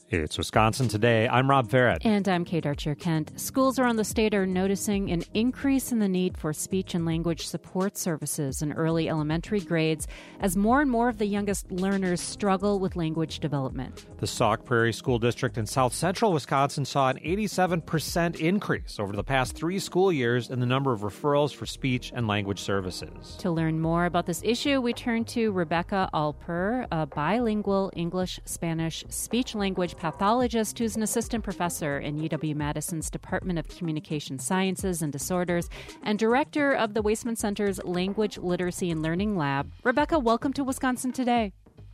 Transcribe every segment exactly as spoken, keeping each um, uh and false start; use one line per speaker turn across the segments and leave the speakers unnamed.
It's Wisconsin Today. I'm Rob Farrett.
And I'm Kate Archer-Kent. Schools around the state are noticing an increase in the need for speech and language support services in early elementary grades as more and more of the youngest learners struggle with language development.
The Sauk Prairie School District in south central Wisconsin saw an eighty-seven percent increase over the past three school years in the number of referrals for speech and language services.
To learn more about this issue, we turn to Rebecca Alper, a bilingual English-Spanish speech-language pathologist who's an assistant professor in U W-Madison's Department of Communication Sciences and Disorders and director of the Waisman Center's Language, Literacy, and Learning Lab. Rebecca, welcome to Wisconsin Today.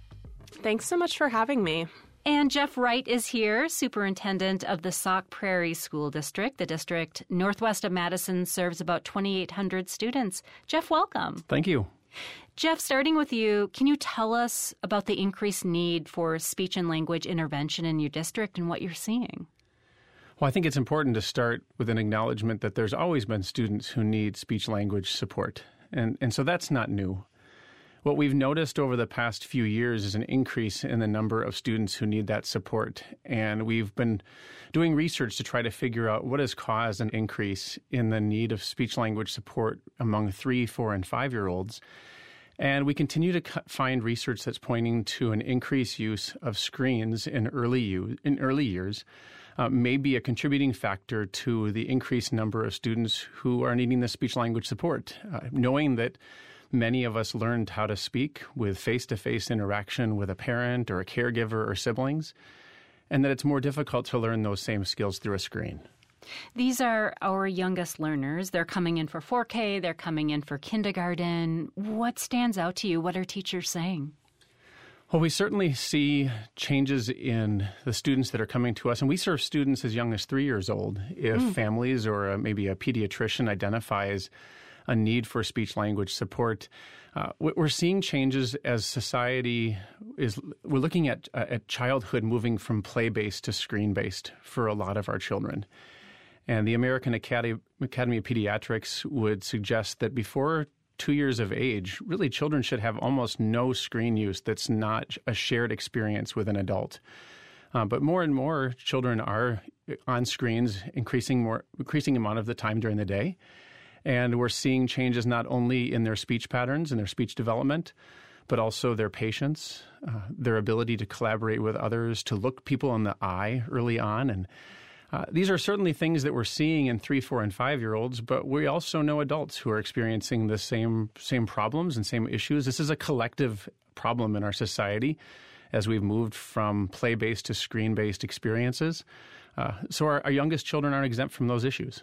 Thanks so much for having me.
And Jeff Wright is here, superintendent of the Sauk Prairie School District. The district northwest of Madison serves about twenty-eight hundred students. Jeff, welcome.
Thank you.
Jeff, starting with you, can you tell us about the increased need for speech and language intervention in your district and what you're seeing?
Well, I think it's important to start with an acknowledgement that there's always been students who need speech-language support, and, and so that's not new. What we've noticed over the past few years is an increase in the number of students who need that support, and we've been doing research to try to figure out what has caused an increase in the need of speech-language support among three, four, and five-year-olds. And we continue to find research that's pointing to an increased use of screens in early use, in early years uh, may be a contributing factor to the increased number of students who are needing the speech-language support. Uh, knowing that many of us learned how to speak with face-to-face interaction with a parent or a caregiver or siblings, and that it's more difficult to learn those same skills through a screen.
These are our youngest learners. They're coming in for four K. They're coming in for kindergarten. What stands out to you? What are teachers saying?
Well, we certainly see changes in the students that are coming to us, and we serve students as young as three years old. If mm. families or a, maybe a pediatrician identifies a need for speech-language support, uh, we're seeing changes as society is. We're looking at uh, at childhood moving from play-based to screen-based for a lot of our children. And the American Academy, Academy of Pediatrics would suggest that before two years of age, really children should have almost no screen use that's not a shared experience with an adult. Uh, but more and more children are on screens, increasing more, increasing amount of the time during the day. And we're seeing changes not only in their speech patterns and their speech development, but also their patience, uh, their ability to collaborate with others, to look people in the eye early on. And Uh, these are certainly things that we're seeing in three, four, and five-year-olds, but we also know adults who are experiencing the same same problems and same issues. This is a collective problem in our society as we've moved from play-based to screen-based experiences. Uh, so our, our youngest children aren't exempt from those issues.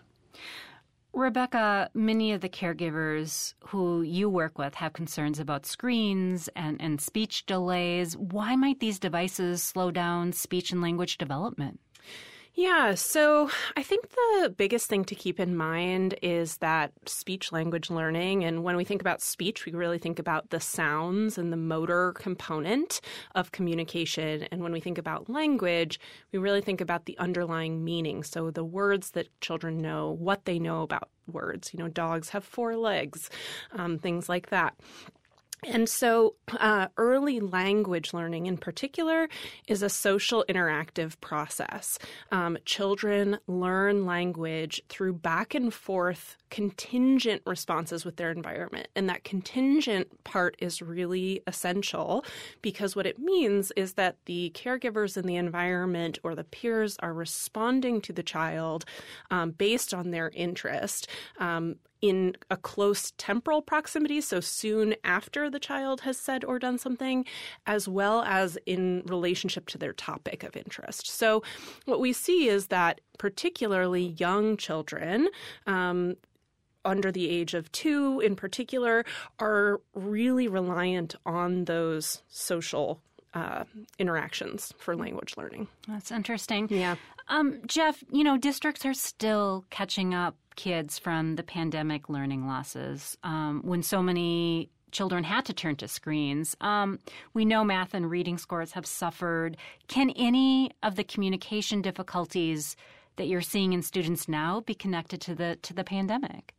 Rebecca, many of the caregivers who you work with have concerns about screens and, and speech delays. Why might these devices slow down speech and language development?
Yeah, so I think the biggest thing to keep in mind is that speech-language learning, and when we think about speech, we really think about the sounds and the motor component of communication. And when we think about language, we really think about the underlying meaning. So the words that children know, what they know about words. You know, dogs have four legs, um, things like that. And so uh, early language learning in particular is a social interactive process. Um, children learn language through back and forth contingent responses with their environment. And that contingent part is really essential because what it means is that the caregivers in the environment or the peers are responding to the child um, based on their interest. Um, in a close temporal proximity, so soon after the child has said or done something, as well as in relationship to their topic of interest. So what we see is that particularly young children, um, under the age of two in particular, are really reliant on those social uh, interactions for language learning.
That's interesting.
Yeah.
Um, Jeff, you know, districts are still catching up kids from the pandemic learning losses um, when so many children had to turn to screens. Um, we know math and reading scores have suffered. Can any of the communication difficulties that you're seeing in students now be connected to the to the pandemic?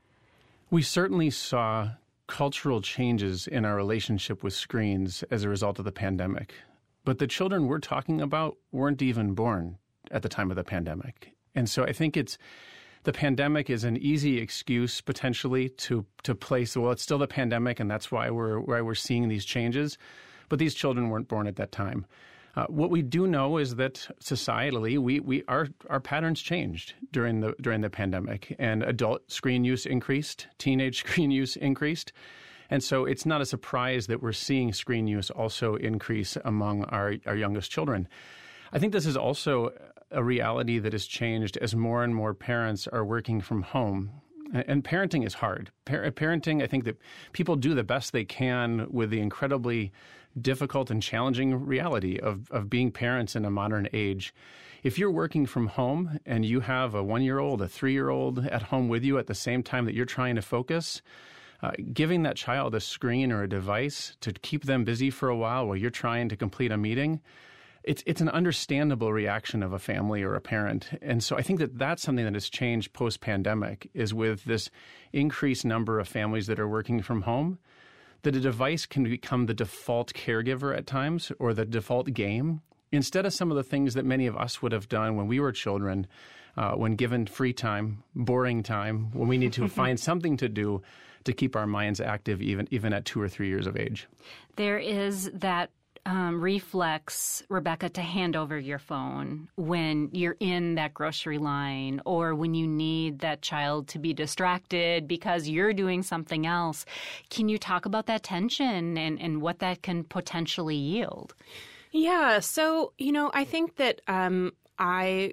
We certainly saw cultural changes in our relationship with screens as a result of the pandemic. but the children we're talking about weren't even born at the time of the pandemic. And so I think it's the pandemic is an easy excuse potentially to to place, well, it's still the pandemic, and that's why we're why we're seeing these changes. But these children weren't born at that time. Uh, what we do know is that societally, we we our our patterns changed during the during the pandemic, and adult screen use increased, teenage screen use increased. And so it's not a surprise that we're seeing screen use also increase among our, our youngest children. I think this is also a reality that has changed as more and more parents are working from home. And parenting is hard. Par- parenting, I think that people do the best they can with the incredibly difficult and challenging reality of, of being parents in a modern age. If you're working from home and you have a one-year-old, a three-year-old at home with you at the same time that you're trying to focus, uh, giving that child a screen or a device to keep them busy for a while while you're trying to complete a meeting, It's it's an understandable reaction of a family or a parent. And so I think that that's something that has changed post-pandemic, is with this increased number of families that are working from home, that a device can become the default caregiver at times or the default game, instead of some of the things that many of us would have done when we were children, uh, when given free time, boring time, when we need to find something to do to keep our minds active even even at two or three years of age.
There is that Um, reflex, Rebecca, to hand over your phone when you're in that grocery line or when you need that child to be distracted because you're doing something else. Can you talk about that tension and, and what that can potentially yield?
Yeah. So, you know, I think that um, I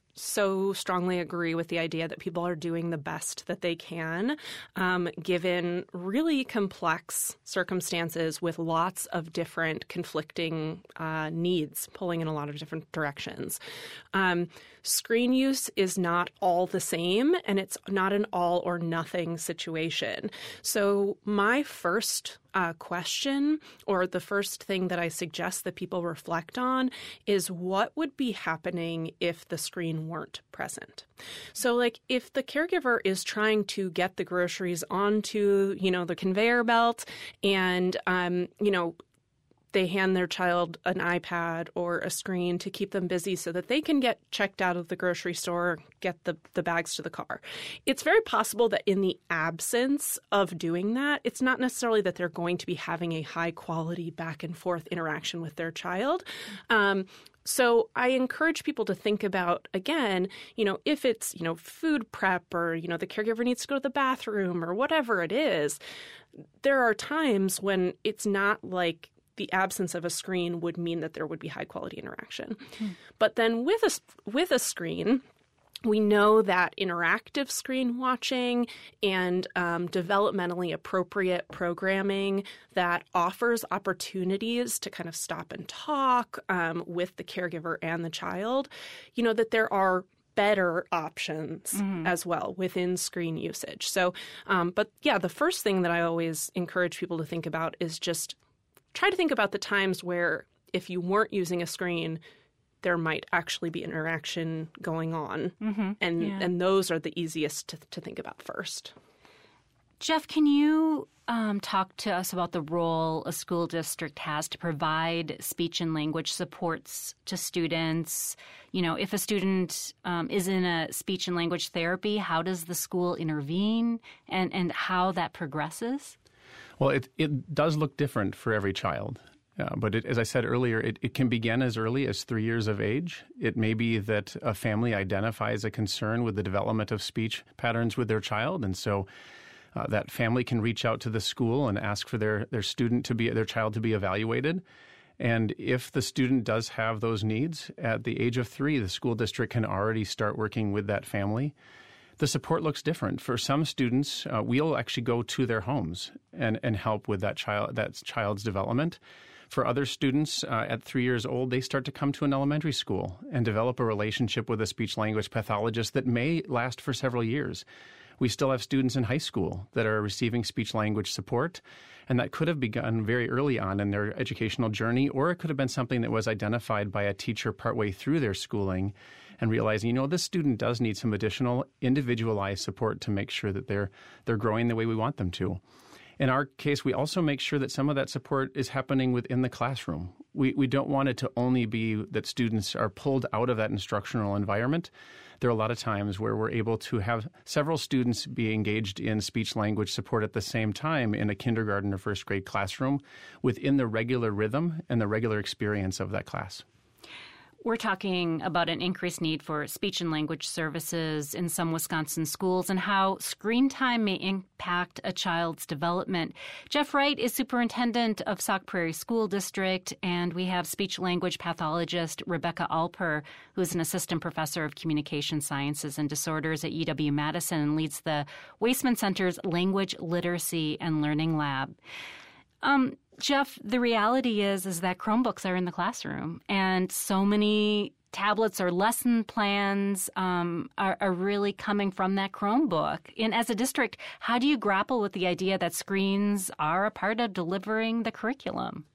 so strongly agree with the idea that people are doing the best that they can, um, given really complex circumstances with lots of different conflicting uh, needs pulling in a lot of different directions. Um, screen use is not all the same, and it's not an all or nothing situation. So my first Uh, question, or the first thing that I suggest that people reflect on, is what would be happening if the screen weren't present. So, like, if the caregiver is trying to get the groceries onto, you know, the conveyor belt, and, um, you know, they hand their child an iPad or a screen to keep them busy so that they can get checked out of the grocery store, get the, the bags to the car. It's very possible that in the absence of doing that, it's not necessarily that they're going to be having a high-quality back-and-forth interaction with their child. Um, So I encourage people to think about, again, you know, if it's, you know, food prep or, you know, the caregiver needs to go to the bathroom or whatever it is, there are times when it's not like the absence of a screen would mean that there would be high-quality interaction. Mm-hmm. But then with a, with a screen, we know that interactive screen watching and um, developmentally appropriate programming that offers opportunities to kind of stop and talk um, with the caregiver and the child, you know, that there are better options mm-hmm. as well within screen usage. So, um, but yeah, the first thing that I always encourage people to think about is just try to think about the times where if you weren't using a screen, there might actually be interaction going on. Mm-hmm. And yeah. and those are the easiest to, to think about first.
Jeff, can you um, talk to us about the role a school district has to provide speech and language supports to students? You know, if a student um, is in a speech and language therapy, how does the school intervene and, and how that progresses?
Well, it, it does look different for every child. Uh, but it, as I said earlier, it, it can begin as early as three years of age. It may be that a family identifies a concern with the development of speech patterns with their child, and so uh, that family can reach out to the school and ask for their, their student to be their child to be evaluated. And if the student does have those needs at the age of three, the school district can already start working with that family. The support looks different. For some students, uh, we'll actually go to their homes and, and help with that child that child's development. For other students uh, at three years old, they start to come to an elementary school and develop a relationship with a speech-language pathologist that may last for several years. We still have students in high school that are receiving speech-language support, and that could have begun very early on in their educational journey, or it could have been something that was identified by a teacher partway through their schooling and realizing, you know, this student does need some additional individualized support to make sure that they're they're growing the way we want them to. In our case, we also make sure that some of that support is happening within the classroom. We we don't want it to only be that students are pulled out of that instructional environment. There are a lot of times where we're able to have several students be engaged in speech-language support at the same time in a kindergarten or first grade classroom within the regular rhythm and the regular experience of that class.
We're talking about an increased need for speech and language services in some Wisconsin schools and how screen time may impact a child's development. Jeff Wright is superintendent of Sauk Prairie School District, and we have speech-language pathologist Rebecca Alper, who is an assistant professor of communication sciences and disorders at U W-Madison and leads the Waisman Center's Language Literacy and Learning Lab. Um, Jeff, the reality is is that Chromebooks are in the classroom, and so many tablets or lesson plans um, are, are really coming from that Chromebook. And as a district, how do you grapple with the idea that screens are a part of delivering the curriculum?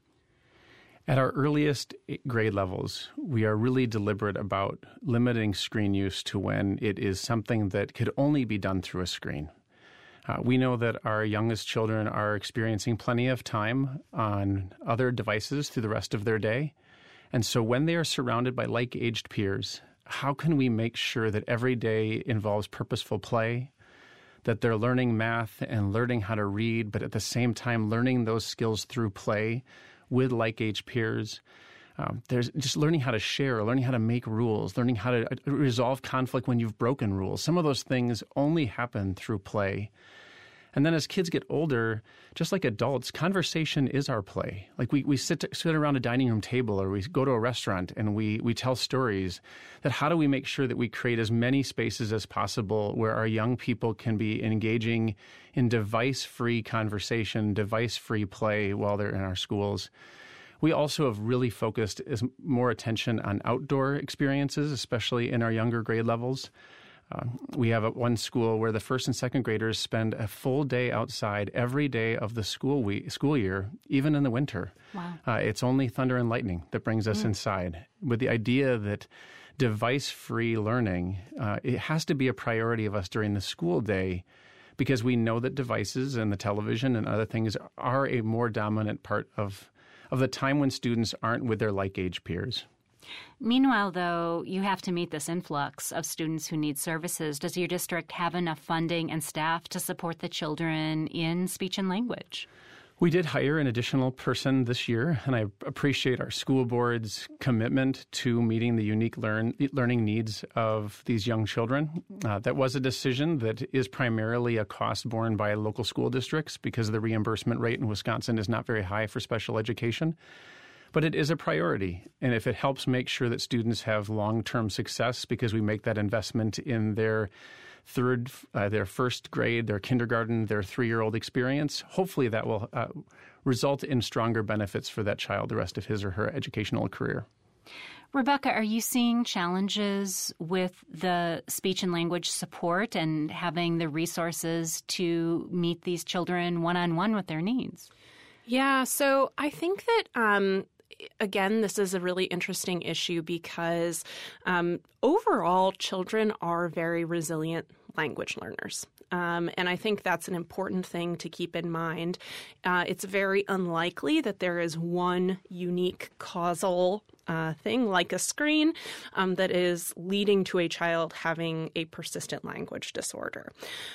At our earliest grade levels, we are really deliberate about limiting screen use to when it is something that could only be done through a screen. Uh, we know that our youngest children are experiencing plenty of time on other devices through the rest of their day. And so when they are surrounded by like-aged peers, how can we make sure that every day involves purposeful play, that they're learning math and learning how to read, but at the same time learning those skills through play with like-aged peers? Um, there's just learning how to share, learning how to make rules, learning how to resolve conflict when you've broken rules. Some of those things only happen through play. And then as kids get older, just like adults, conversation is our play. Like we, we sit to, sit around a dining room table or we go to a restaurant and we, we tell stories. That how do we make sure that we create as many spaces as possible where our young people can be engaging in device-free conversation, device-free play while they're in our schools? We also have really focused is more attention on outdoor experiences, especially in our younger grade levels. Uh, we have a, one school where the first and second graders spend a full day outside every day of the school week, school year, even in the winter.
Wow.
Uh, it's only thunder and lightning that brings us mm. inside, with the idea that device-free learning, uh, it has to be a priority of us during the school day, because we know that devices and the television and other things are a more dominant part of, of the time when students aren't with their like-age peers.
Meanwhile, though, you have to meet this influx of students who need services. Does your district have enough funding and staff to support the children in speech and language?
We did hire an additional person this year, and I appreciate our school board's commitment to meeting the unique learn, learning needs of these young children. Uh, that was a decision that is primarily a cost borne by local school districts because the reimbursement rate in Wisconsin is not very high for special education. But it is a priority, and if it helps make sure that students have long-term success because we make that investment in their third, uh, their first grade, their kindergarten, their three-year-old experience, hopefully that will uh, result in stronger benefits for that child the rest of his or her educational career.
Rebecca, are you seeing challenges with the speech and language support and having the resources to meet these children one-on-one with their needs?
Yeah, so I think that um, again, this is a really interesting issue because um, overall, children are very resilient language learners. Um, and I think that's an important thing to keep in mind. Uh, it's very unlikely that there is one unique causal uh, thing like a screen um, that is leading to a child having a persistent language disorder.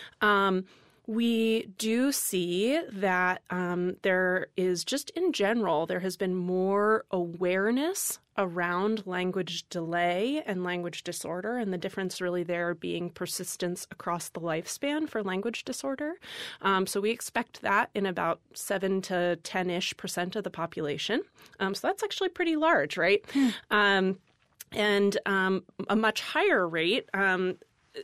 Um, We do see that um, there is just in general, there has been more awareness around language delay and language disorder, and the difference really there being persistence across the lifespan for language disorder. Um, so we expect that in about seven to ten-ish percent of the population. Um, so that's actually pretty large, right? Hmm. Um, and um, a much higher rate um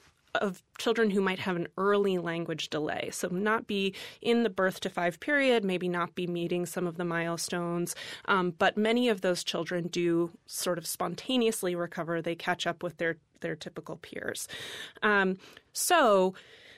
of children who might have an early language delay. So not be in the birth to five period, maybe not be meeting some of the milestones. Um, but many of those children do sort of spontaneously recover. They catch up with their, their typical peers. Um, so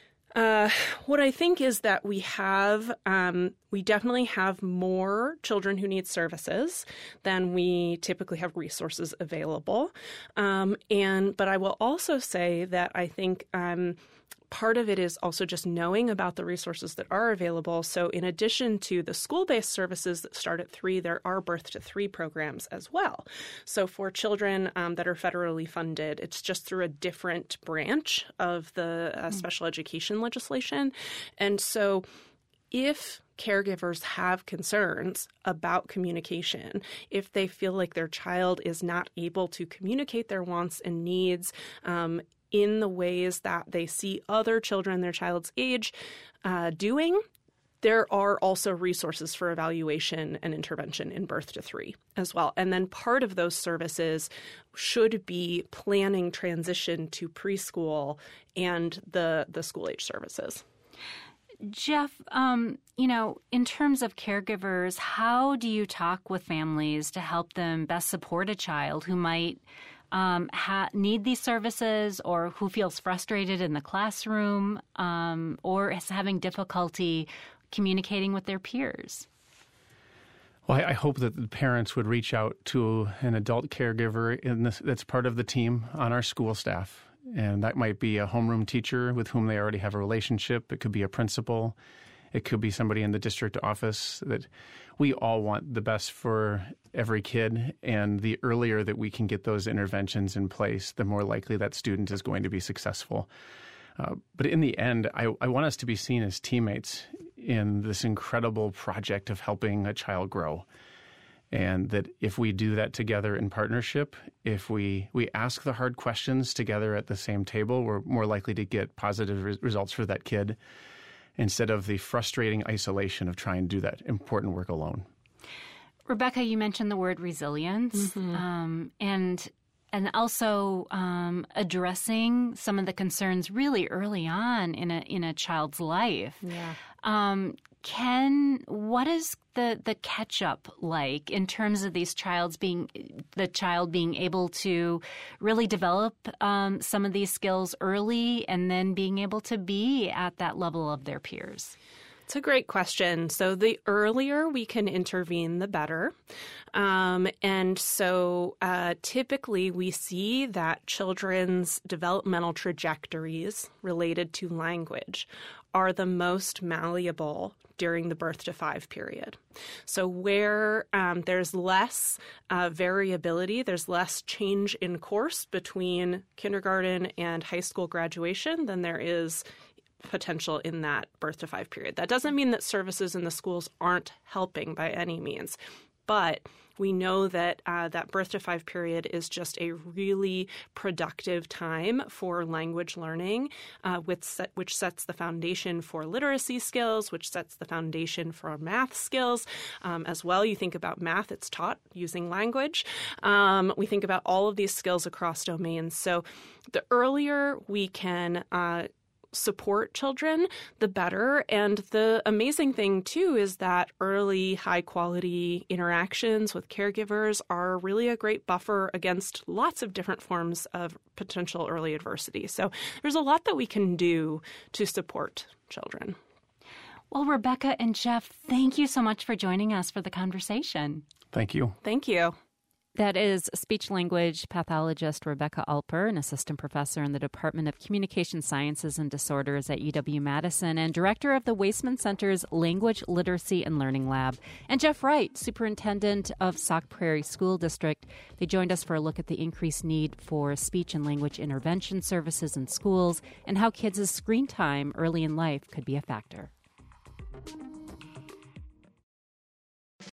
uh, what I think is that we have, um, we definitely have more children who need services than we typically have resources available. Um, and, but I will also say that I think, um, part of it is also just knowing about the resources that are available. So in addition to the school-based services that start at three, there are birth to three programs as well. So for children um, that are federally funded, it's just through a different branch of the uh, special education legislation. And so if caregivers have concerns about communication, if they feel like their child is not able to communicate their wants and needs um, in the ways that they see other children their child's age uh, doing, there are also resources for evaluation and intervention in birth to three as well. And then part of those services should be planning transition to preschool and the, the school age services.
Jeff, um, you know, in terms of caregivers, how do you talk with families to help them best support a child who might um, ha- need these services, or who feels frustrated in the classroom, um, or is having difficulty communicating with their peers?
Well, I, I hope that the parents would reach out to an adult caregiver in this, that's part of the team on our school staff. And that might be a homeroom teacher with whom they already have a relationship. It could be a principal. It could be somebody in the district office. That we all want the best for every kid. And the earlier that we can get those interventions in place, the more likely that student is going to be successful. Uh, but in the end, I, I want us to be seen as teammates in this incredible project of helping a child grow. And that if we do that together in partnership, if we, we ask the hard questions together at the same table, we're more likely to get positive re- results for that kid instead of the frustrating isolation of trying to do that important work alone.
Rebecca, you mentioned the word resilience, mm-hmm. um, and and also um, addressing some of the concerns really early on in a in a child's life.
Yeah.
Um, Ken, what is the, the catch up like in terms of these child's being the child being able to really develop um, some of these skills early and then being able to be at that level of their peers?
It's a great question. So the earlier we can intervene, the better. Um, and so uh, typically we see that children's developmental trajectories related to language are the most malleable during the birth to five period. So where um, there's less uh, variability, there's less change in course between kindergarten and high school graduation than there is potential in that birth to five period. That doesn't mean that services in the schools aren't helping by any means, but we know that uh, that birth to five period is just a really productive time for language learning, uh, with set, which sets the foundation for literacy skills, which sets the foundation for math skills um, as well. You think about math, it's taught using language. Um, we think about all of these skills across domains. So the earlier we can uh, support children, the better. And the amazing thing, too, is that early high-quality interactions with caregivers are really a great buffer against lots of different forms of potential early adversity. So there's a lot that we can do to support children.
Well, Rebecca and Jeff, thank you so much for joining us for the conversation.
Thank you.
Thank you.
That is speech-language pathologist Rebecca Alper, an assistant professor in the Department of Communication Sciences and Disorders at U W-Madison and director of the Waisman Center's Language, Literacy, and Learning Lab, and Jeff Wright, superintendent of Sauk Prairie School District. They joined us for a look at the increased need for speech and language intervention services in schools and how kids' screen time early in life could be a factor.